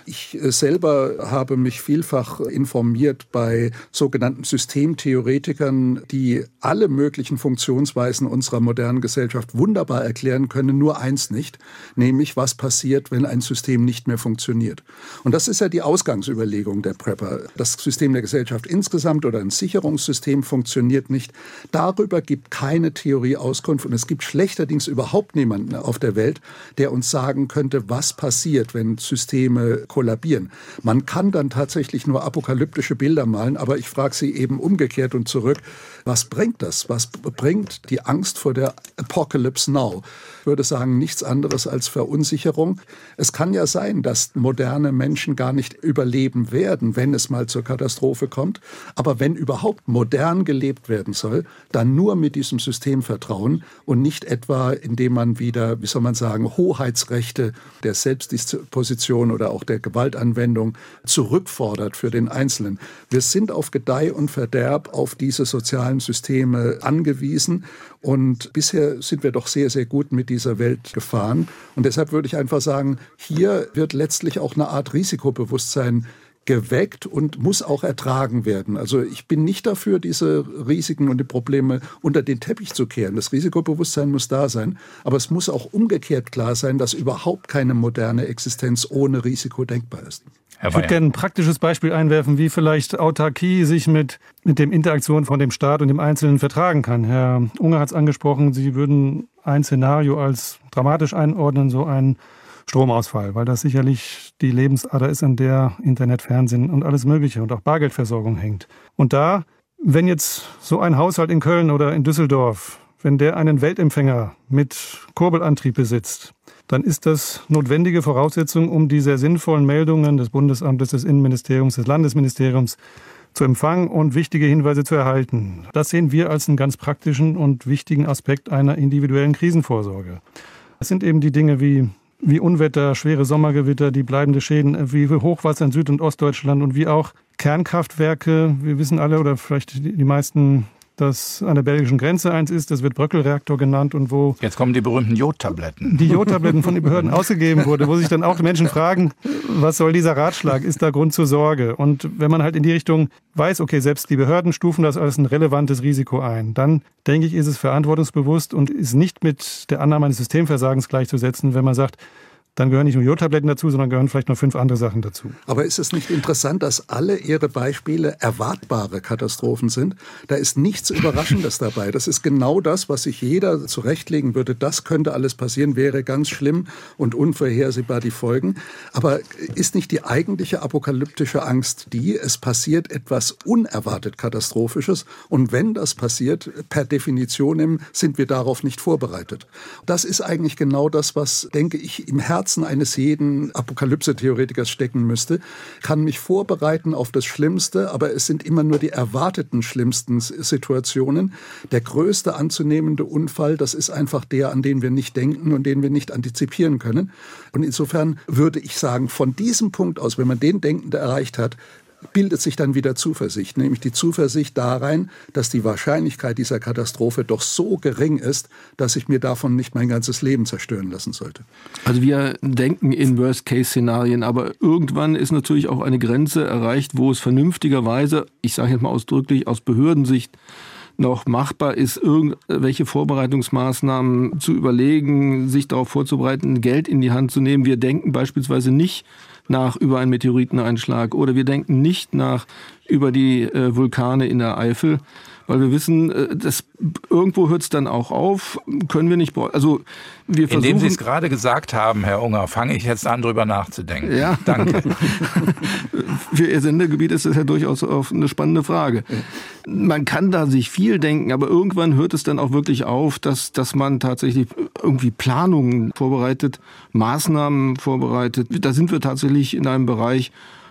Ich selber habe mich vielfach informiert bei sogenannten Systemtheoretikern, die alle möglichen Funktionsweisen unserer modernen Gesellschaft wunderbar erklären können, nur eins nicht, nämlich was passiert, wenn ein System nicht mehr funktioniert. Und das ist ja die Ausgangsüberlegung der Prepper. Das System der Gesellschaft insgesamt oder ein Sicherungssystem funktioniert nicht. Darüber gibt keine Theorie Auskunft und es gibt schlechterdings überhaupt niemanden auf der Welt, der uns sagen könnte, was passiert, wenn Systeme kollabieren. Man kann dann tatsächlich nur apokalyptische Bilder malen, aber ich frage Sie eben umgekehrt und zurück, was bringt das? Was bringt die Angst vor der Apocalypse Now? Ich würde sagen, nichts anderes als Verunsicherung. Es kann ja sein, dass moderne Menschen gar nicht überleben werden, wenn es mal zur Katastrophe kommt. Aber wenn überhaupt modern gelebt werden soll, dann nur mit diesem Systemvertrauen und nicht etwa, indem man wieder, wie soll man sagen, Hoheitsrechte der Selbstdisposition oder auch der Gewaltanwendung zurückfordert für den Einzelnen. Wir sind auf Gedeih und Verderb auf diese sozialen Systeme angewiesen und bisher sind wir doch sehr, sehr gut mit dieser Welt gefahren. Und deshalb würde ich einfach sagen, hier wird letztlich auch eine Art Risikobewusstsein geweckt und muss auch ertragen werden. Also ich bin nicht dafür, diese Risiken und die Probleme unter den Teppich zu kehren. Das Risikobewusstsein muss da sein, aber es muss auch umgekehrt klar sein, dass überhaupt keine moderne Existenz ohne Risiko denkbar ist. Ich würde gerne ein praktisches Beispiel einwerfen, wie vielleicht Autarkie sich mit dem Interaktion von dem Staat und dem Einzelnen vertragen kann. Herr Unger hat es angesprochen, Sie würden ein Szenario als dramatisch einordnen, so ein Stromausfall, weil das sicherlich die Lebensader ist, an der Internet, Fernsehen und alles Mögliche und auch Bargeldversorgung hängt. Und da, wenn jetzt so ein Haushalt in Köln oder in Düsseldorf, wenn der einen Weltempfänger mit Kurbelantrieb besitzt, dann ist das notwendige Voraussetzung, um die sehr sinnvollen Meldungen des Bundesamtes, des Innenministeriums, des Landesministeriums zu empfangen und wichtige Hinweise zu erhalten. Das sehen wir als einen ganz praktischen und wichtigen Aspekt einer individuellen Krisenvorsorge. Das sind eben die Dinge wie Unwetter, schwere Sommergewitter, die bleibende Schäden, wie Hochwasser in Süd- und Ostdeutschland und wie auch Kernkraftwerke. Wir wissen alle oder vielleicht die meisten, dass an der belgischen Grenze eins ist, das wird Bröckelreaktor genannt und wo... Jetzt kommen die berühmten Jodtabletten. Die Jodtabletten von den Behörden ausgegeben wurde, wo sich dann auch Menschen fragen, was soll dieser Ratschlag, ist da Grund zur Sorge? Und wenn man halt in die Richtung weiß, okay, selbst die Behörden stufen das als ein relevantes Risiko ein, dann denke ich, ist es verantwortungsbewusst und ist nicht mit der Annahme eines Systemversagens gleichzusetzen, wenn man sagt, dann gehören nicht nur Jodtabletten dazu, sondern gehören vielleicht noch 5 andere Sachen dazu. Aber ist es nicht interessant, dass alle Ihre Beispiele erwartbare Katastrophen sind? Da ist nichts Überraschendes dabei. Das ist genau das, was sich jeder zurechtlegen würde. Das könnte alles passieren, wäre ganz schlimm und unvorhersehbar die Folgen. Aber ist nicht die eigentliche apokalyptische Angst die, es passiert etwas unerwartet Katastrophisches und wenn das passiert, per Definition sind wir darauf nicht vorbereitet. Das ist eigentlich genau das, was, denke ich, im Herzen eines jeden Apokalypse-Theoretikers stecken müsste, kann mich vorbereiten auf das Schlimmste, aber es sind immer nur die erwarteten schlimmsten Situationen. Der größte anzunehmende Unfall, das ist einfach der, an den wir nicht denken und den wir nicht antizipieren können. Und insofern würde ich sagen, von diesem Punkt aus, wenn man den Denkende erreicht hat, bildet sich dann wieder Zuversicht, nämlich die Zuversicht darein, dass die Wahrscheinlichkeit dieser Katastrophe doch so gering ist, dass ich mir davon nicht mein ganzes Leben zerstören lassen sollte. Also wir denken in Worst-Case-Szenarien, aber irgendwann ist natürlich auch eine Grenze erreicht, wo es vernünftigerweise, ich sage jetzt mal ausdrücklich, aus Behördensicht noch machbar ist, irgendwelche Vorbereitungsmaßnahmen zu überlegen, sich darauf vorzubereiten, Geld in die Hand zu nehmen. Wir denken beispielsweise nicht nach über einen Meteoriteneinschlag oder wir denken nicht nach über die Vulkane in der Eifel, weil wir wissen, dass irgendwo hört es dann auch auf, können wir nicht... Also wir versuchen... Indem Sie es gerade gesagt haben, Herr Unger, fange ich jetzt an, drüber nachzudenken. Ja. Danke. Für Ihr Sendegebiet ist das ja durchaus auch eine spannende Frage. Man kann da sich viel denken, aber irgendwann hört es dann auch wirklich auf, dass man tatsächlich irgendwie Planungen vorbereitet, Maßnahmen vorbereitet. Da sind wir tatsächlich in einem Bereich,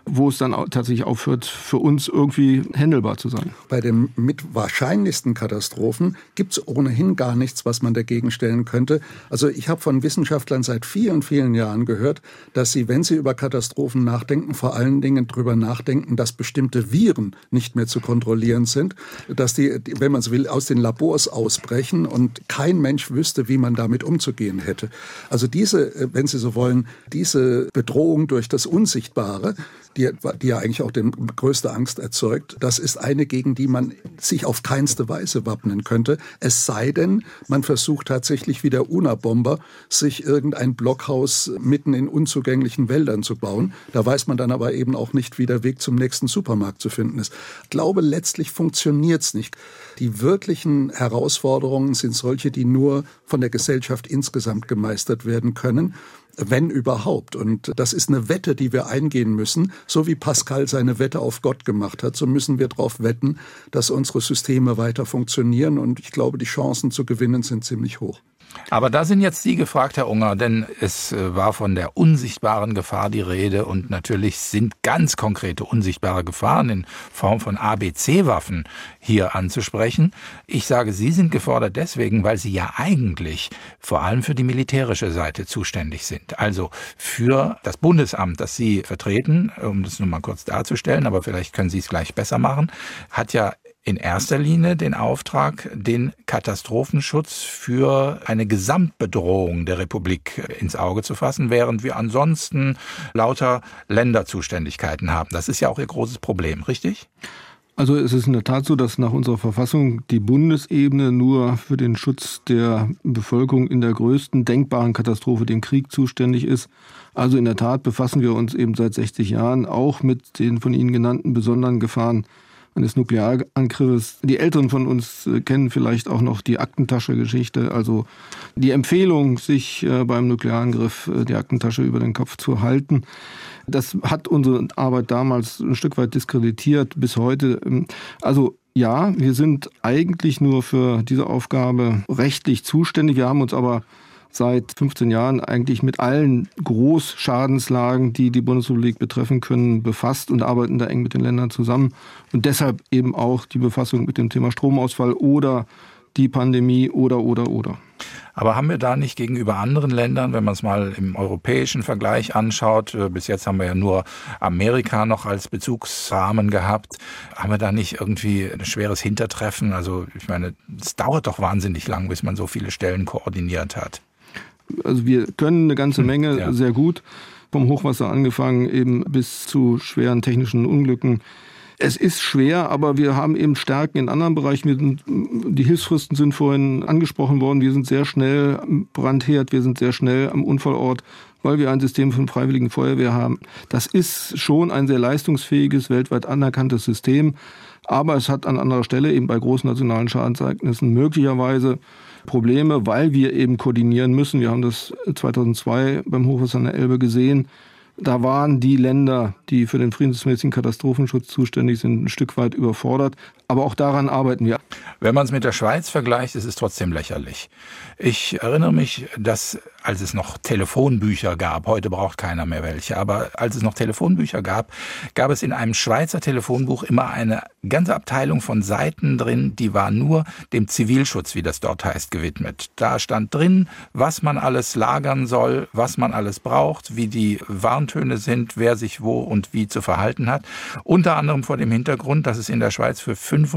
wo es dann tatsächlich aufhört, für uns irgendwie handelbar zu sein. Bei den mit wahrscheinlichsten Katastrophen gibt es ohnehin gar nichts, was man dagegen stellen könnte. Also ich habe von Wissenschaftlern seit vielen, vielen Jahren gehört, dass sie, wenn sie über Katastrophen nachdenken, vor allen Dingen darüber nachdenken, dass bestimmte Viren nicht mehr zu kontrollieren sind, dass die, wenn man so will, aus den Labors ausbrechen und kein Mensch wüsste, wie man damit umzugehen hätte. Also diese, wenn Sie so wollen, diese Bedrohung durch das Unsichtbare, die ja eigentlich auch die größte Angst erzeugt, das ist eine, gegen die man sich auf keinste Weise wappnen könnte. Es sei denn, man versucht tatsächlich wie der Unabomber, sich irgendein Blockhaus mitten in unzugänglichen Wäldern zu bauen. Da weiß man dann aber eben auch nicht, wie der Weg zum nächsten Supermarkt zu finden ist. Ich glaube, letztlich funktioniert es nicht. Die wirklichen Herausforderungen sind solche, die nur von der Gesellschaft insgesamt gemeistert werden können, wenn überhaupt. Und das ist eine Wette, die wir eingehen müssen. So wie Pascal seine Wette auf Gott gemacht hat, so müssen wir darauf wetten, dass unsere Systeme weiter funktionieren. Und ich glaube, die Chancen zu gewinnen sind ziemlich hoch. Aber da sind jetzt Sie gefragt, Herr Unger, denn es war von der unsichtbaren Gefahr die Rede und natürlich sind ganz konkrete unsichtbare Gefahren in Form von ABC-Waffen hier anzusprechen. Ich sage, Sie sind gefordert deswegen, weil Sie ja eigentlich vor allem für die militärische Seite zuständig sind. Also für das Bundesamt, das Sie vertreten, um das nur mal kurz darzustellen, aber vielleicht können Sie es gleich besser machen, hat ja in erster Linie den Auftrag, den Katastrophenschutz für eine Gesamtbedrohung der Republik ins Auge zu fassen, während wir ansonsten lauter Länderzuständigkeiten haben. Das ist ja auch Ihr großes Problem, richtig? Also es ist in der Tat so, dass nach unserer Verfassung die Bundesebene nur für den Schutz der Bevölkerung in der größten denkbaren Katastrophe, dem Krieg, zuständig ist. Also in der Tat befassen wir uns eben seit 60 Jahren auch mit den von Ihnen genannten besonderen Gefahren eines Nuklearangriffes. Die Älteren von uns kennen vielleicht auch noch die Aktentasche-Geschichte, also die Empfehlung, sich beim Nuklearangriff die Aktentasche über den Kopf zu halten. Das hat unsere Arbeit damals ein Stück weit diskreditiert bis heute. Also ja, wir sind eigentlich nur für diese Aufgabe rechtlich zuständig. Wir haben uns aber seit 15 Jahren eigentlich mit allen Großschadenslagen, die die Bundesrepublik betreffen können, befasst und arbeiten da eng mit den Ländern zusammen. Und deshalb eben auch die Befassung mit dem Thema Stromausfall oder die Pandemie oder. Aber haben wir da nicht gegenüber anderen Ländern, wenn man es mal im europäischen Vergleich anschaut, bis jetzt haben wir ja nur Amerika noch als Bezugsrahmen gehabt, haben wir da nicht irgendwie ein schweres Hintertreffen? Also ich meine, es dauert doch wahnsinnig lang, bis man so viele Stellen koordiniert hat. Also wir können eine ganze Menge sehr gut, vom Hochwasser angefangen eben bis zu schweren technischen Unglücken. Es ist schwer, aber wir haben eben Stärken in anderen Bereichen. Die Hilfsfristen sind vorhin angesprochen worden. Wir sind sehr schnell am Brandherd, wir sind sehr schnell am Unfallort, weil wir ein System von freiwilligen Feuerwehr haben. Das ist schon ein sehr leistungsfähiges, weltweit anerkanntes System. Aber es hat an anderer Stelle eben bei großen nationalen Schadensereignissen möglicherweise Probleme, weil wir eben koordinieren müssen. Wir haben das 2002 beim Hochwasser an der Elbe gesehen. Da waren die Länder, die für den friedensmäßigen Katastrophenschutz zuständig sind, ein Stück weit überfordert. Aber auch daran arbeiten wir. Wenn man es mit der Schweiz vergleicht, ist es trotzdem lächerlich. Ich erinnere mich, dass als es noch Telefonbücher gab, heute braucht keiner mehr welche, aber als es noch Telefonbücher gab, gab es in einem Schweizer Telefonbuch immer eine ganze Abteilung von Seiten drin, die war nur dem Zivilschutz, wie das dort heißt, gewidmet. Da stand drin, was man alles lagern soll, was man alles braucht, wie die Warntöne sind, wer sich wo und wie zu verhalten hat. Unter anderem vor dem Hintergrund, dass es in der Schweiz für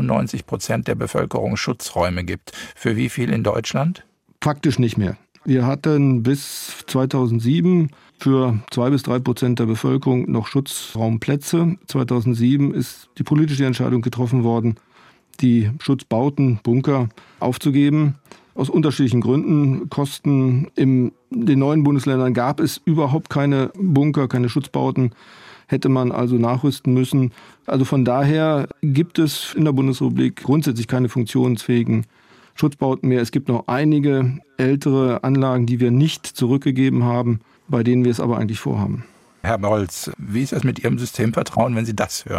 95% der Bevölkerung Schutzräume gibt. Für wie viel in Deutschland? Faktisch nicht mehr. Wir hatten bis 2007 für 2-3% der Bevölkerung noch Schutzraumplätze. 2007 ist die politische Entscheidung getroffen worden, die Schutzbauten, Bunker aufzugeben. Aus unterschiedlichen Gründen, Kosten. In den neuen Bundesländern gab es überhaupt keine Bunker, keine Schutzbauten. Hätte man also nachrüsten müssen. Also von daher gibt es in der Bundesrepublik grundsätzlich keine funktionsfähigen Schutzbauten mehr. Es gibt noch einige ältere Anlagen, die wir nicht zurückgegeben haben, bei denen wir es aber eigentlich vorhaben. Herr Bolz, wie ist das mit Ihrem Systemvertrauen, wenn Sie das hören?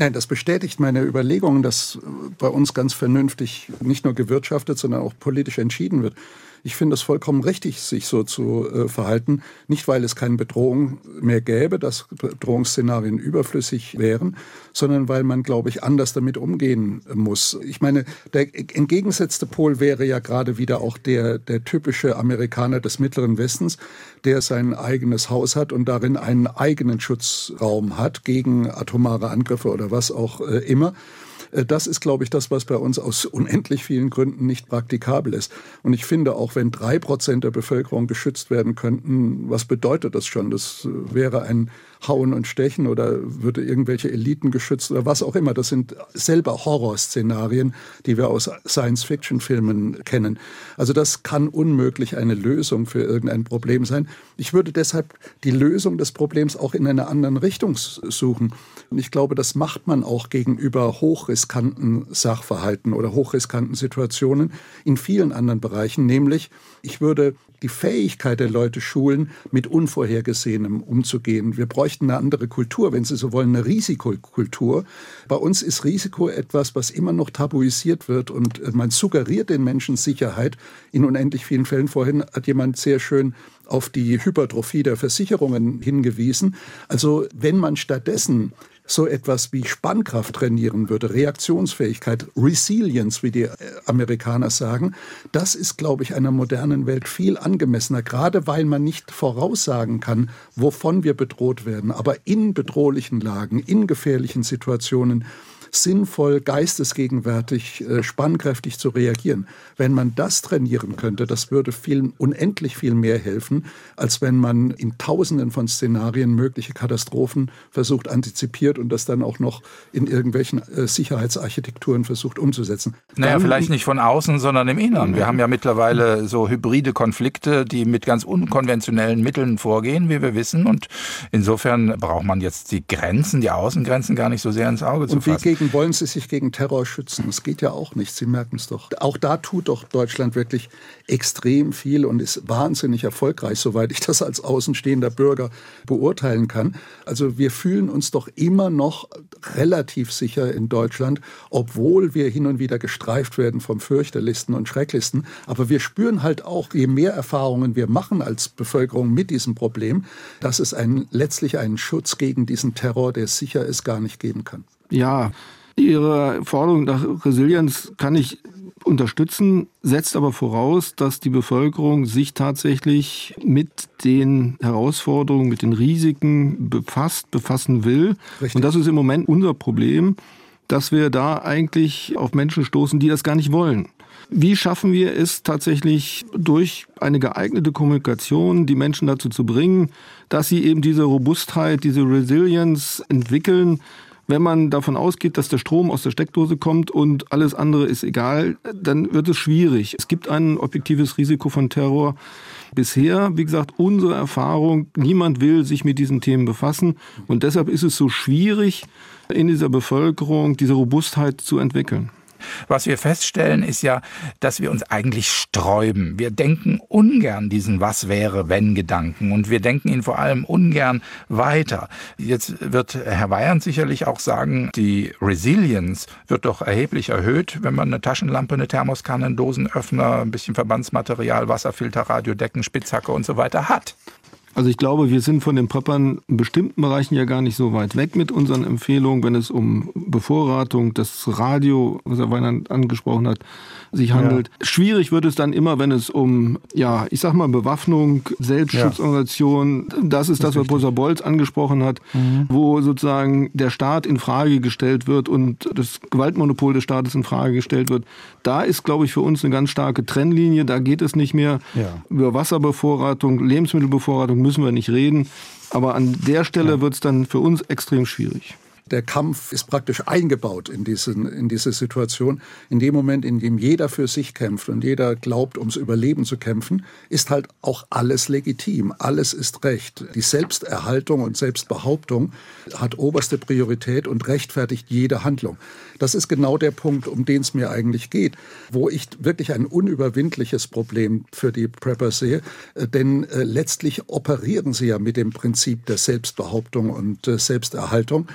Nein, das bestätigt meine Überlegungen, dass bei uns ganz vernünftig nicht nur gewirtschaftet, sondern auch politisch entschieden wird. Ich finde es vollkommen richtig, sich so zu verhalten. Nicht, weil es keine Bedrohung mehr gäbe, dass Bedrohungsszenarien überflüssig wären, sondern weil man, glaube ich, anders damit umgehen muss. Ich meine, der entgegengesetzte Pol wäre ja gerade wieder auch der typische Amerikaner des Mittleren Westens, der sein eigenes Haus hat und darin einen eigenen Schutzraum hat gegen atomare Angriffe oder was auch immer. Das ist, glaube ich, das, was bei uns aus unendlich vielen Gründen nicht praktikabel ist. Und ich finde, auch wenn 3% der Bevölkerung geschützt werden könnten, was bedeutet das schon? Das wäre ein Hauen und Stechen oder würde irgendwelche Eliten geschützt oder was auch immer. Das sind selber Horrorszenarien, die wir aus Science-Fiction-Filmen kennen. Also das kann unmöglich eine Lösung für irgendein Problem sein. Ich würde deshalb die Lösung des Problems auch in einer anderen Richtung suchen. Und ich glaube, das macht man auch gegenüber hochriskanten Sachverhalten oder hochriskanten Situationen in vielen anderen Bereichen. Nämlich, ich würde die Fähigkeit der Leute schulen, mit Unvorhergesehenem umzugehen. Wir bräuchten eine andere Kultur, wenn Sie so wollen, eine Risikokultur. Bei uns ist Risiko etwas, was immer noch tabuisiert wird und man suggeriert den Menschen Sicherheit in unendlich vielen Fällen. Vorhin hat jemand sehr schön auf die Hypertrophie der Versicherungen hingewiesen. Also wenn man stattdessen so etwas wie Spannkraft trainieren würde, Reaktionsfähigkeit, Resilience, wie die Amerikaner sagen, das ist, glaube ich, einer modernen Welt viel angemessener, gerade weil man nicht voraussagen kann, wovon wir bedroht werden, aber in bedrohlichen Lagen, in gefährlichen Situationen sinnvoll, geistesgegenwärtig, spannkräftig zu reagieren. Wenn man das trainieren könnte, das würde unendlich viel mehr helfen, als wenn man in Tausenden von Szenarien mögliche Katastrophen versucht, antizipiert und das dann auch noch in irgendwelchen Sicherheitsarchitekturen versucht umzusetzen. Naja, vielleicht nicht von außen, sondern im Innern. Wir haben ja mittlerweile so hybride Konflikte, die mit ganz unkonventionellen Mitteln vorgehen, wie wir wissen. Und insofern braucht man jetzt die Grenzen, die Außengrenzen gar nicht so sehr ins Auge zu fassen. Wollen Sie sich gegen Terror schützen? Das geht ja auch nicht, Sie merken es doch. Auch da tut doch Deutschland wirklich extrem viel und ist wahnsinnig erfolgreich, soweit ich das als außenstehender Bürger beurteilen kann. Also wir fühlen uns doch immer noch relativ sicher in Deutschland, obwohl wir hin und wieder gestreift werden vom Fürchterlichsten und Schrecklichsten. Aber wir spüren halt auch, je mehr Erfahrungen wir machen als Bevölkerung mit diesem Problem, dass es letztlich einen Schutz gegen diesen Terror, der sicher ist, gar nicht geben kann. Ja, Ihre Forderung nach Resilienz kann ich unterstützen, setzt aber voraus, dass die Bevölkerung sich tatsächlich mit den Herausforderungen, mit den Risiken befassen will. Richtig. Und das ist im Moment unser Problem, dass wir da eigentlich auf Menschen stoßen, die das gar nicht wollen. Wie schaffen wir es tatsächlich durch eine geeignete Kommunikation, die Menschen dazu zu bringen, dass sie eben diese Robustheit, diese Resilienz entwickeln? Wenn man davon ausgeht, dass der Strom aus der Steckdose kommt und alles andere ist egal, dann wird es schwierig. Es gibt ein objektives Risiko von Terror. Bisher, wie gesagt, unsere Erfahrung, niemand will sich mit diesen Themen befassen. Und deshalb ist es so schwierig, in dieser Bevölkerung diese Robustheit zu entwickeln. Was wir feststellen, ist ja, dass wir uns eigentlich sträuben. Wir denken ungern diesen Was-wäre-wenn-Gedanken und wir denken ihn vor allem ungern weiter. Jetzt wird Herr Weyand sicherlich auch sagen, die Resilience wird doch erheblich erhöht, wenn man eine Taschenlampe, eine Thermoskanne, einen Dosenöffner, ein bisschen Verbandsmaterial, Wasserfilter, Radiodecken, Spitzhacke und so weiter hat. Also ich glaube, wir sind von den Preppern in bestimmten Bereichen ja gar nicht so weit weg mit unseren Empfehlungen, wenn es um Bevorratung, das Radio, was Herr Weyand angesprochen hat, sich handelt. Ja. Schwierig wird es dann immer, wenn es um, Bewaffnung, Selbstschutzorganisation, das ist das, was Professor Bolz angesprochen hat, wo sozusagen der Staat in Frage gestellt wird und das Gewaltmonopol des Staates in Frage gestellt wird. Da ist, glaube ich, für uns eine ganz starke Trennlinie. Da geht es nicht mehr über Wasserbevorratung, Lebensmittelbevorratung müssen wir nicht reden. Aber an der Stelle wird es dann für uns extrem schwierig. Der Kampf ist praktisch eingebaut in diese Situation. In dem Moment, in dem jeder für sich kämpft und jeder glaubt, ums Überleben zu kämpfen, ist halt auch alles legitim. Alles ist Recht. Die Selbsterhaltung und Selbstbehauptung hat oberste Priorität und rechtfertigt jede Handlung. Das ist genau der Punkt, um den es mir eigentlich geht, wo ich wirklich ein unüberwindliches Problem für die Prepper sehe. Denn letztlich operieren sie ja mit dem Prinzip der Selbstbehauptung und Selbsterhaltung. Und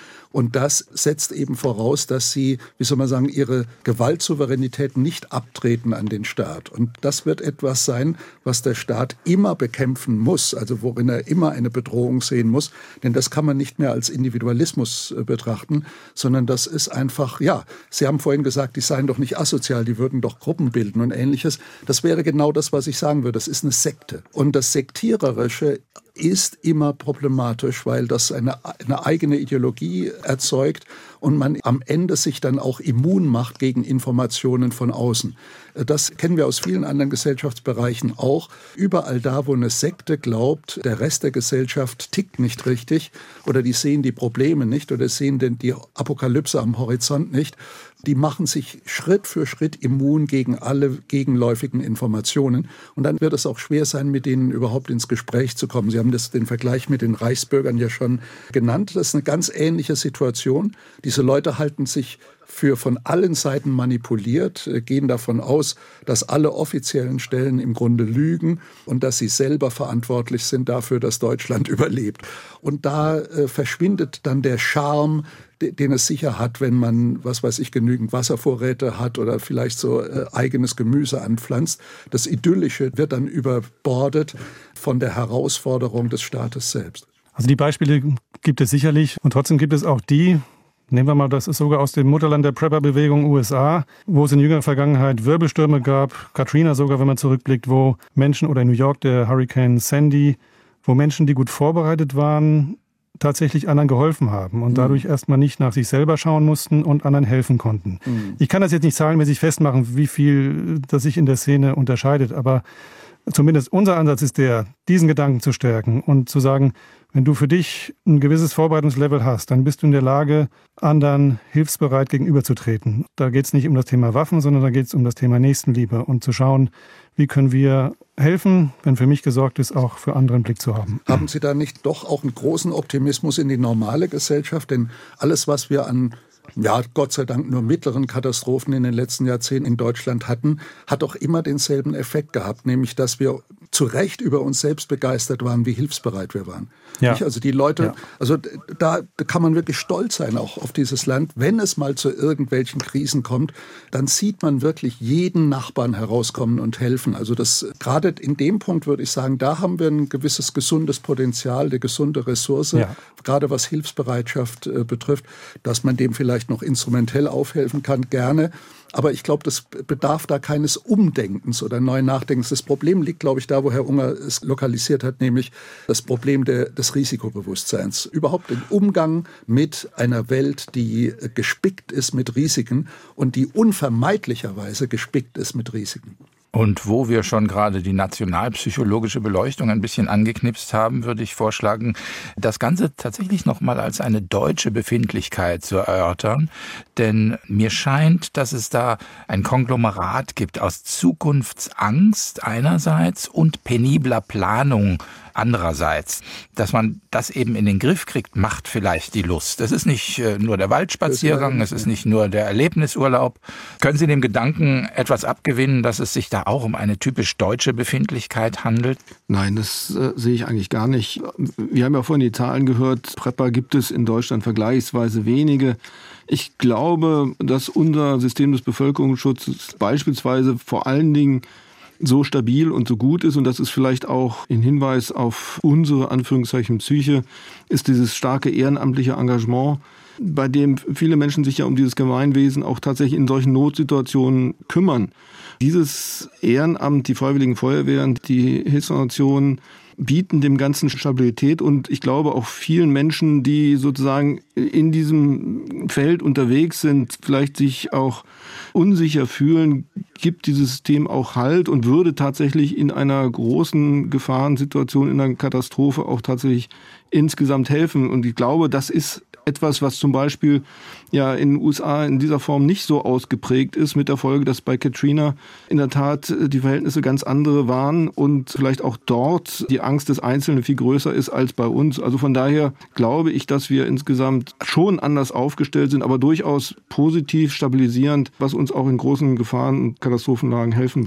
Und das setzt eben voraus, dass sie, wie soll man sagen, ihre Gewaltsouveränität nicht abtreten an den Staat. Und das wird etwas sein, was der Staat immer bekämpfen muss, also worin er immer eine Bedrohung sehen muss. Denn das kann man nicht mehr als Individualismus betrachten, sondern das ist einfach, ja, Sie haben vorhin gesagt, die seien doch nicht asozial, die würden doch Gruppen bilden und Ähnliches. Das wäre genau das, was ich sagen würde. Das ist eine Sekte. Und das Sektiererische ist immer problematisch, weil das eine eigene Ideologie erzeugt und man am Ende sich dann auch immun macht gegen Informationen von außen. Das kennen wir aus vielen anderen Gesellschaftsbereichen auch. Überall da, wo eine Sekte glaubt, der Rest der Gesellschaft tickt nicht richtig oder die sehen die Probleme nicht oder sehen die Apokalypse am Horizont nicht, die machen sich Schritt für Schritt immun gegen alle gegenläufigen Informationen. Und dann wird es auch schwer sein, mit denen überhaupt ins Gespräch zu kommen. Sie haben den Vergleich mit den Reichsbürgern ja schon genannt. Das ist eine ganz ähnliche Situation. Diese Leute halten sich für von allen Seiten manipuliert, gehen davon aus, dass alle offiziellen Stellen im Grunde lügen und dass sie selber verantwortlich sind dafür, dass Deutschland überlebt. Und da verschwindet dann der Charme, den es sicher hat, wenn man, was weiß ich, genügend Wasservorräte hat oder vielleicht so eigenes Gemüse anpflanzt. Das Idyllische wird dann überbordet von der Herausforderung des Staates selbst. Also die Beispiele gibt es sicherlich und trotzdem gibt es auch die, nehmen wir mal, das ist sogar aus dem Mutterland der Prepper-Bewegung USA, wo es in jüngerer Vergangenheit Wirbelstürme gab, Katrina sogar, wenn man zurückblickt, wo Menschen, oder in New York der Hurricane Sandy, wo Menschen, die gut vorbereitet waren, tatsächlich anderen geholfen haben und dadurch erstmal nicht nach sich selber schauen mussten und anderen helfen konnten. Ich kann das jetzt nicht zahlenmäßig festmachen, wie viel das sich in der Szene unterscheidet, aber zumindest unser Ansatz ist diesen Gedanken zu stärken und zu sagen, wenn du für dich ein gewisses Vorbereitungslevel hast, dann bist du in der Lage, anderen hilfsbereit gegenüberzutreten. Da geht es nicht um das Thema Waffen, sondern da geht es um das Thema Nächstenliebe und zu schauen, wie können wir helfen, wenn für mich gesorgt ist, auch für andere einen Blick zu haben. Haben Sie da nicht doch auch einen großen Optimismus in die normale Gesellschaft? Denn alles, was wir an, ja, Gott sei Dank nur mittleren Katastrophen in den letzten Jahrzehnten in Deutschland hatten, hat auch immer denselben Effekt gehabt, nämlich, dass wir zu Recht über uns selbst begeistert waren, wie hilfsbereit wir waren. Ja. Also die Leute, also da kann man wirklich stolz sein auch auf dieses Land. Wenn es mal zu irgendwelchen Krisen kommt, dann sieht man wirklich jeden Nachbarn herauskommen und helfen. Also das, gerade in dem Punkt würde ich sagen, da haben wir ein gewisses gesundes Potenzial, eine gesunde Ressource, gerade was Hilfsbereitschaft betrifft, dass man dem vielleicht noch instrumentell aufhelfen kann, gerne. Aber ich glaube, das bedarf da keines Umdenkens oder neuen Nachdenkens. Das Problem liegt, glaube ich, da, wo Herr Unger es lokalisiert hat, nämlich das Problem des Risikobewusstseins. Überhaupt den Umgang mit einer Welt, die gespickt ist mit Risiken und die unvermeidlicherweise gespickt ist mit Risiken. Und wo wir schon gerade die nationalpsychologische Beleuchtung ein bisschen angeknipst haben, würde ich vorschlagen, das Ganze tatsächlich nochmal als eine deutsche Befindlichkeit zu erörtern. Denn mir scheint, dass es da ein Konglomerat gibt aus Zukunftsangst einerseits und penibler Planung andererseits. Dass man das eben in den Griff kriegt, macht vielleicht die Lust. Es ist nicht nur der Waldspaziergang, es ist nicht nur der Erlebnisurlaub. Können Sie dem Gedanken etwas abgewinnen, dass es sich da auch um eine typisch deutsche Befindlichkeit handelt? Nein, das sehe ich eigentlich gar nicht. Wir haben ja vorhin die Zahlen gehört, Prepper gibt es in Deutschland vergleichsweise wenige. Ich glaube, dass unser System des Bevölkerungsschutzes beispielsweise vor allen Dingen so stabil und so gut ist, und das ist vielleicht auch in Hinweis auf unsere, Anführungszeichen, Psyche, ist dieses starke ehrenamtliche Engagement, bei dem viele Menschen sich ja um dieses Gemeinwesen auch tatsächlich in solchen Notsituationen kümmern. Dieses Ehrenamt, die Freiwilligen Feuerwehren, die Hilfsorganisationen bieten dem Ganzen Stabilität, und ich glaube auch vielen Menschen, die sozusagen in diesem Feld unterwegs sind, vielleicht sich auch unsicher fühlen, gibt dieses System auch Halt und würde tatsächlich in einer großen Gefahrensituation, in einer Katastrophe auch tatsächlich insgesamt helfen. Und ich glaube, das ist etwas, was zum Beispiel ja in den USA in dieser Form nicht so ausgeprägt ist, mit der Folge, dass bei Katrina in der Tat die Verhältnisse ganz andere waren und vielleicht auch dort die Angst des Einzelnen viel größer ist als bei uns. Also von daher glaube ich, dass wir insgesamt schon anders aufgestellt sind, aber durchaus positiv, stabilisierend, was uns auch in großen Gefahren- und Katastrophenlagen helfen würde.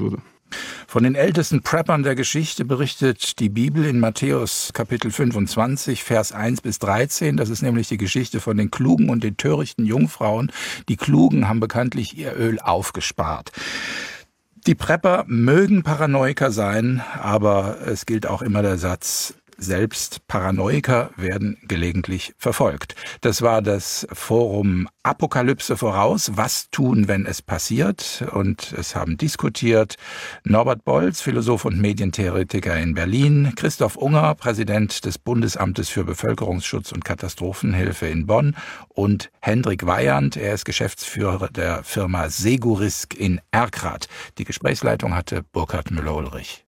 Von den ältesten Preppern der Geschichte berichtet die Bibel in Matthäus Kapitel 25, Vers 1 bis 13. Das ist nämlich die Geschichte von den klugen und den törichten Jungfrauen. Die Klugen haben bekanntlich ihr Öl aufgespart. Die Prepper mögen Paranoiker sein, aber es gilt auch immer der Satz, selbst Paranoiker werden gelegentlich verfolgt. Das war das Forum Apokalypse voraus. Was tun, wenn es passiert? Und es haben diskutiert Norbert Bolz, Philosoph und Medientheoretiker in Berlin, Christoph Unger, Präsident des Bundesamtes für Bevölkerungsschutz und Katastrophenhilfe in Bonn und Hendrik Weyand, er ist Geschäftsführer der Firma Segurisk in Erkrath. Die Gesprächsleitung hatte Burkhard Müller-Ulrich.